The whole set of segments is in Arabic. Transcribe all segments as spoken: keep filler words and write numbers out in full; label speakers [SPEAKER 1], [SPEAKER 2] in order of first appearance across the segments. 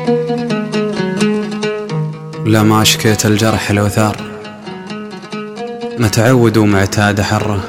[SPEAKER 1] لا ما شكيت الجرح لو ثار، متعود ومعتاد حره،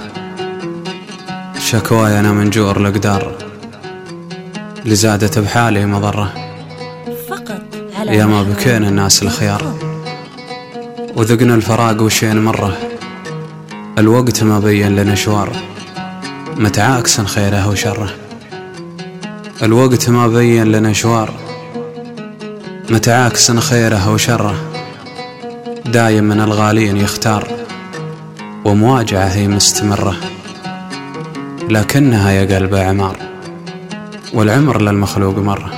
[SPEAKER 1] شكواي أنا من جور الأقدار، لزادت بحالي مضرة. يا ما بكينا الناس الخيار، وذقنا الفراق وشين مرة، الوقت ما بين لنا شوار، متعاكسا خيره وشره. الوقت ما بين لنا شوار، متعاكسا خيره وشره، دايم من الغالين يختار، ومواجعة هي مستمرة. لكنها يا قلب عمار، والعمر للمخلوق مرة.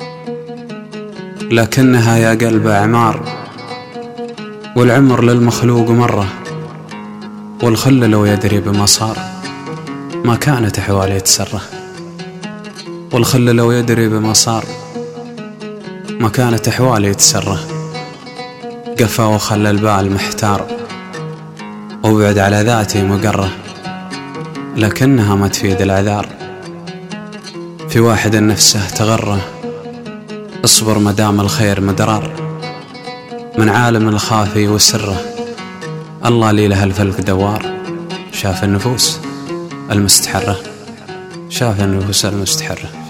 [SPEAKER 1] لكنها يا قلب عمار، والعمر للمخلوق مرة، والخل لو يدري بما صار، ما كانت أحوالي تسره. والخل لو يدري بما صار، ما كانت أحوالي تسره. قفا وخلى البال محتار، وبعد على ذاتي مقره. لكنها ما تفيد العذار، في واحد نفسه تغره. اصبر مدام الخير مدرار، من عالم الخافي وسره. الله لي له الفلك دوار، شاف النفوس المستحرة. شاف النفوس المستحرة.